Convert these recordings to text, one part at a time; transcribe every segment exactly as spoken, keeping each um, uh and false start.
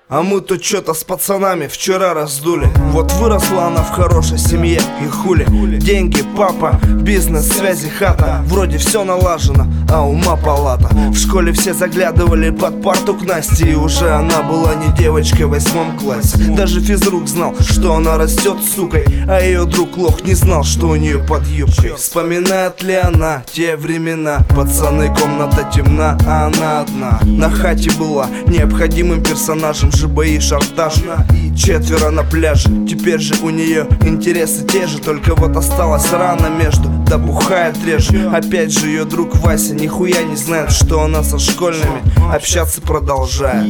А мы тут что-то с пацанами вчера раздули. Вот выросла она в хорошей семье, и хули. Деньги, папа, бизнес, связи, хата. Вроде все налажено, а ума палата. В школе все заглядывали под парту к Насте, и уже она была не девочкой в восьмом классе. Даже физрук знал, что она растет сукой, а ее друг лох не знал, что у нее под юбкой. Вспоминает ли она те времена? Пацаны, комната темна, а она одна. На хате была необходимым персонажем, ЖБИ, шантаж, четверо на пляже. Теперь же у нее интересы те же, только вот осталась рана между, да бухает реже. Опять же ее друг Вася нихуя не знает, что она со школьными общаться продолжает.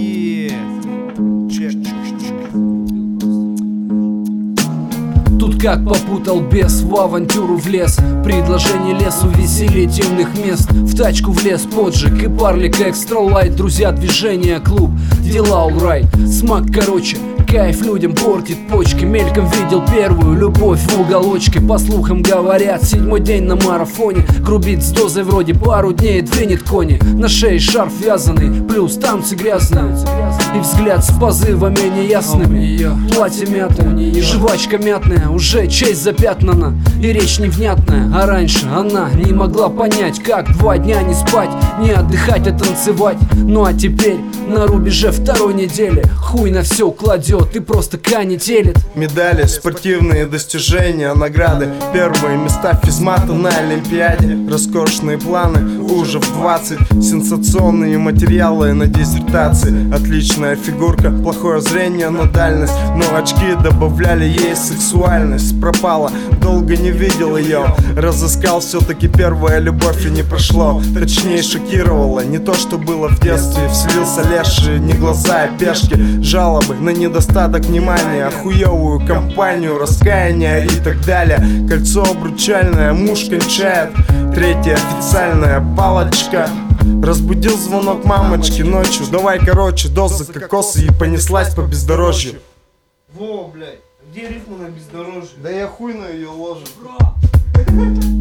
Тут как попутал бес, в авантюру влез. Предложение лесу, веселье темных мест. В тачку влез поджиг и парлик экстра лайт. Друзья, движение, клуб, дела alright. Смак короче, кайф людям портит почки. Мельком видел первую любовь в уголочке. По слухам говорят, седьмой день на марафоне. Грубит с дозой вроде пару дней двинет кони. На шее шарф вязаный, плюс танцы грязные. И взгляд с позывами неясными. Платье мятное, жвачка мятная, уже честь запятнана и речь невнятная. А раньше она не могла понять, как два дня не спать, не отдыхать, а танцевать. Ну а теперь на рубеже второй недели хуй на все кладет и просто канителит. Медали, спортивные достижения, награды, первые места физмата на Олимпиаде. Роскошные планы уже в двадцать, сенсационные материалы на диссертации. Отличная фигурка, плохое зрение на дальность, но очки добавляли ей сексуальность. Пропала, долго не видел ее, разыскал все-таки первая любовь и не прошло. Точнее шокировало, не то что было в детстве. Вселился леший, не глаза, а пешки. Жалобы на недостаток внимания, хуевую компанию, раскаяние и так далее. Кольцо обручальное, муж кончает, третья официальная палочка. Разбудил звонок мамочки ночью. Давай короче, дозы кокоса, и понеслась по бездорожью. Во, блядь, где рифма на бездорожье? Да я хуй на ее ложу.